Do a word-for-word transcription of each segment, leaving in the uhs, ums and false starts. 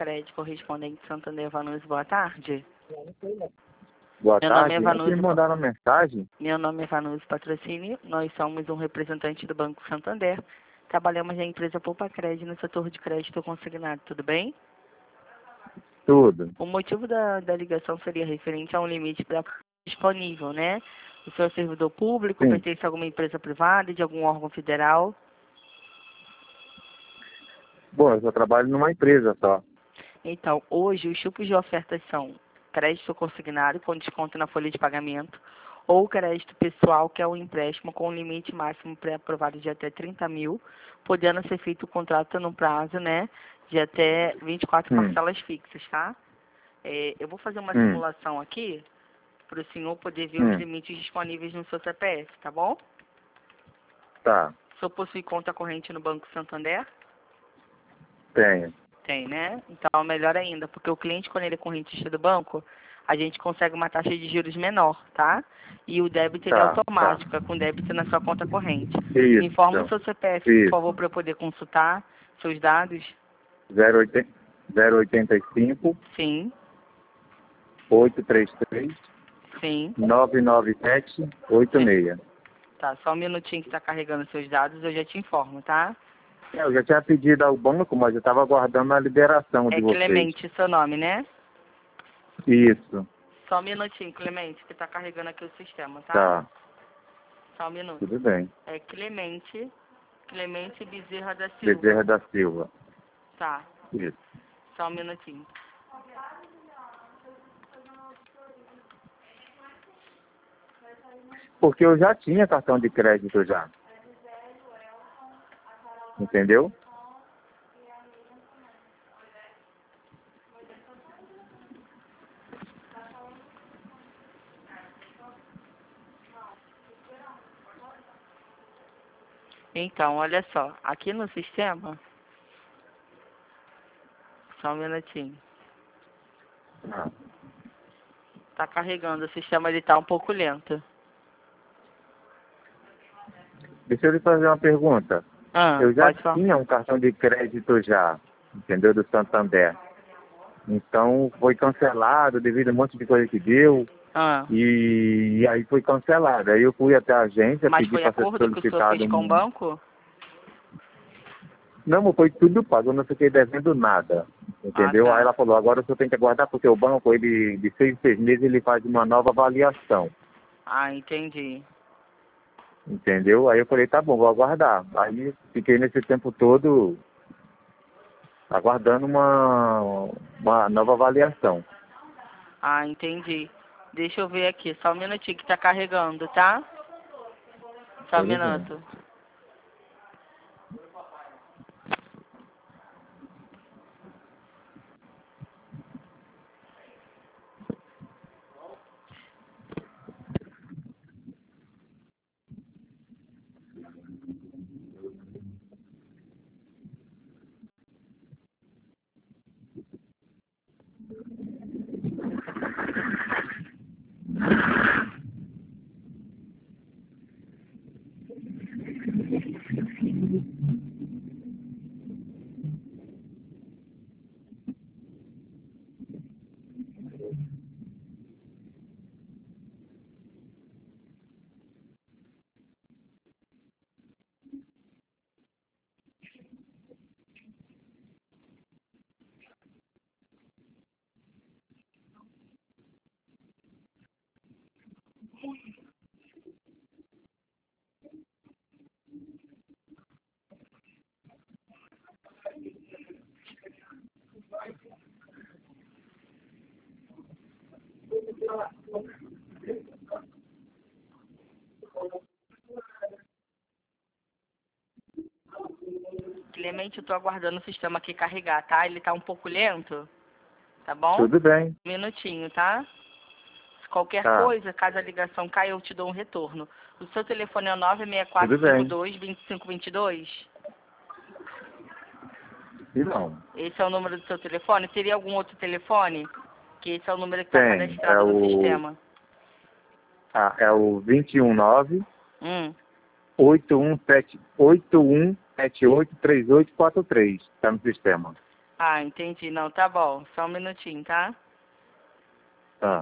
Crédito Correspondente Santander Vanucci, boa tarde. Boa Meu tarde. nome é Vanucci. Me mandaram mensagem? Meu nome é Vanucci Patrocínio, nós somos um representante do Banco Santander. Trabalhamos na empresa Poupa Crédito no setor de crédito consignado, tudo bem? Tudo. O motivo da, da ligação seria referente a um limite pra, disponível, né? O senhor é servidor público, Sim. pertence a alguma empresa privada, de algum órgão federal? Bom, eu só trabalho numa empresa só. Então, hoje os tipos de ofertas são crédito consignado com desconto na folha de pagamento ou crédito pessoal, que é um empréstimo com um limite máximo pré-aprovado de até trinta mil, podendo ser feito o contrato no prazo, né, de até vinte e quatro Hum. parcelas fixas, tá? É, eu vou fazer uma Hum. simulação aqui para o senhor poder ver os Hum. limites disponíveis no seu C P F, tá bom? Tá. O senhor possui conta corrente no Banco Santander? Tenho. Tem, né? Então, melhor ainda, porque o cliente, quando ele é correntista do banco, a gente consegue uma taxa de juros menor, tá? E o débito ele é Tá, automático, tá. é com débito na sua conta corrente. Me Isso. informa o seu C P F, por Isso. favor, para eu poder consultar seus dados. zero oitenta e cinco, Sim, oito três três, sim, nove nove sete, oito sim. seis. Tá, só um minutinho que está carregando seus dados, eu já te informo, tá? É, eu já tinha pedido ao banco, mas eu estava aguardando a liberação de É vocês. Clemente seu nome, né? Isso. Só um minutinho, Clemente, que está carregando aqui o sistema, tá? Tá. Só um minuto. Tudo bem. É Clemente, Clemente Bezerra da Silva. Bezerra da Silva. Tá, Isso. só um minutinho. Porque eu já tinha cartão de crédito já. Entendeu? Então, olha só, aqui no sistema, só um minutinho, Ah. tá carregando, o sistema ele tá um pouco lento. Deixa eu lhe fazer uma pergunta. Ah, Eu já pode falar. tinha um cartão de crédito já, entendeu? Do Santander. Então foi cancelado devido a um monte de coisa que deu. Ah, E, e aí foi cancelado. Aí eu fui até a agência, mas pedi foi para ser acordo que o senhor solicitado fez com o um. banco? Não, mas foi tudo pago, eu não fiquei devendo nada. Ah, Entendeu? Aí tá. ela falou, agora o senhor tem que aguardar porque o banco, ele, de seis em seis meses, ele faz uma nova avaliação. Ah, entendi. Entendeu? Aí eu falei, tá bom, vou aguardar. Aí fiquei nesse tempo todo aguardando uma, uma nova avaliação. Ah, entendi. Deixa eu ver aqui, só um minutinho que tá carregando, tá? Só um Tudo bem. minuto. Clemente, eu tô aguardando o sistema aqui carregar, tá? Ele tá um pouco lento, tá bom? Tudo bem. Um minutinho, tá? Qualquer Tá. coisa, caso a ligação caia, eu te dou um retorno. O seu telefone é nove seis quatro Tudo cinco bem. dois, dois cinco dois dois? E não. Esse é o número do seu telefone? Teria algum outro telefone? Que esse é o número que está Tem. É cadastrado no o, sistema. ah, é o dois um nove, Hum, oito um sete, oito um sete oito três oito quatro três. Está no sistema. Ah, entendi. Não, tá bom. Só um minutinho, tá? Tá.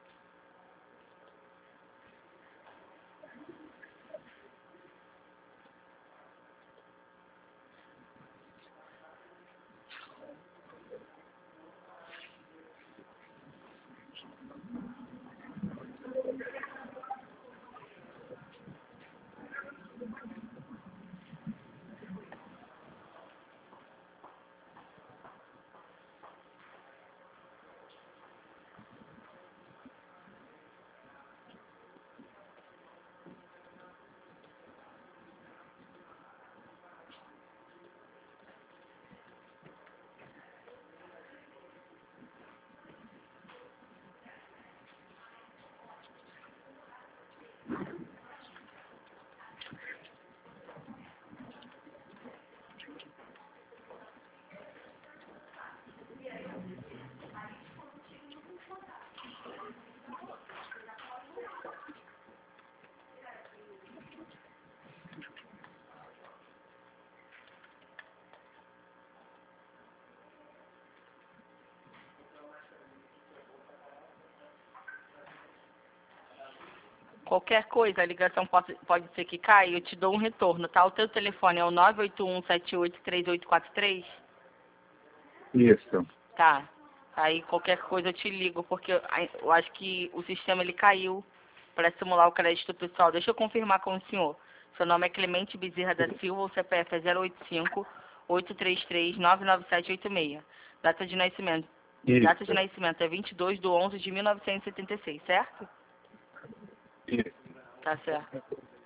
Qualquer coisa, a ligação pode, pode ser que caia, eu te dou um retorno, tá? O teu telefone é o nove oito um, sete oito três oito quatro três? Isso. Tá. Aí qualquer coisa eu te ligo, porque eu eu acho que o sistema ele caiu para simular o crédito pessoal. Deixa eu confirmar com o senhor. Seu nome é Clemente Bezerra da Silva, o C P F é zero oito cinco, oito três três, nove nove sete oito seis. Data de nascimento. Data de Isso. nascimento é vinte e dois de onze de mil novecentos e setenta e seis, certo? Isso. Tá certo.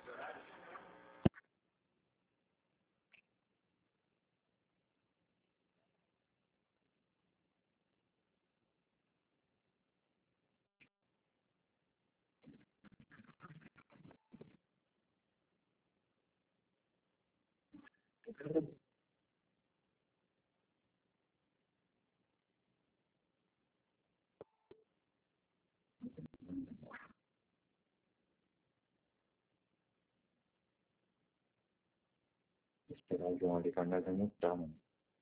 Esperar o João ali, que nós vamos mostrar, mano.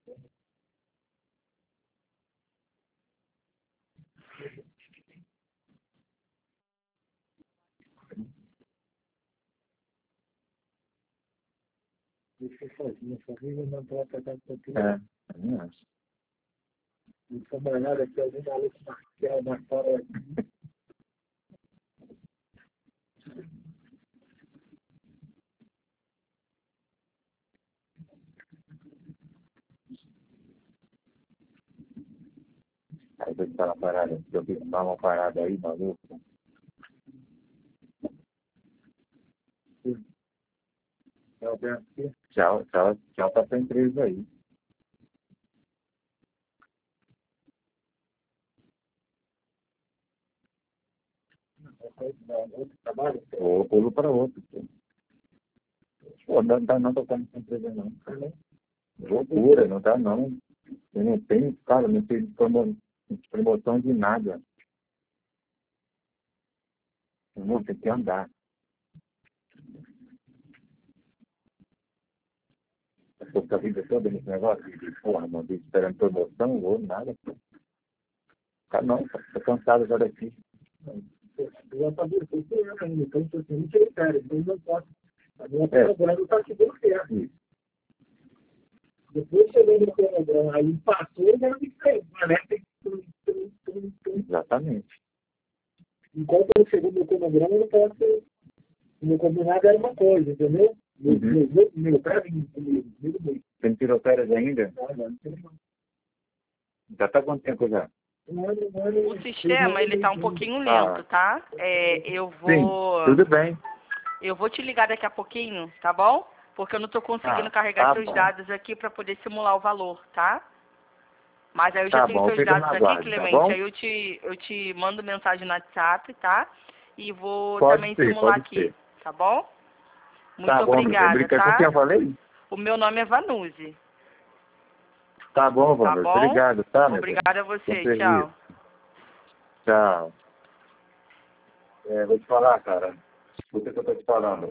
Deixa eu sozinho, sozinho não estou atacando contigo. É, eu não acho. Não trabalhar aqui, alguém maluco marcial na fora aqui. Aí eu estava parada, eu vi que estava uma parada aí, maluco. É o Beto aqui. Tchau, tchau, tchau pra essa empresa aí. Não, outro trabalho. Ou pulo para outro. Pô, Pô, não dá não tocar nessa empresa não. Loucura, não dá não. Eu não tenho, cara, não tenho promo- promoção de nada. Eu não tenho que andar. Eu tô com a vida toda nesse negócio de, porra, mano, de esperando promoção ou nada. Cara, não, cara, tô cansado já daqui. Eu já sabia, eu estou eu ainda, então eu estou muito sério, então eu não posso. A minha É. cronograma está te dando certo. Isso. Depois chegou no cronograma, aí passou, já me caiu. Mas tem que. Exatamente. Enquanto eu chegou no cronograma, eu não posso. O meu combinado era uma coisa, entendeu? Meu, Uhum. meu, meu, meu pé vem comigo, comigo mesmo. Você não tirou férias ainda? Não, não, não tem não. Já tá quanto tempo já? Um ano, um ano, O sistema, ele tá um pouquinho Ah. lento, tá? É, eu Sim, vou... tudo bem. Eu vou te ligar daqui a pouquinho, tá bom? Porque eu não tô conseguindo Ah, carregar tá seus bom. dados aqui para poder simular o valor, tá? Mas aí eu já Tá tenho bom, eu seus fico no dados aqui, aguardo, tá Clemente. bom? Aí eu te, eu te mando mensagem no WhatsApp, tá? E vou Pode também ser, simular pode aqui, ser. tá bom? Muito Tá bom, obrigada, brinca com quem tá? eu falei? O meu nome é Vanuzi, Tá bom, tá Wander. bom? Obrigado, tá, meu bem? Obrigada a você, Sempre tchau. isso. Tchau. É, vou te falar, cara. Escuta o que eu tô te falando.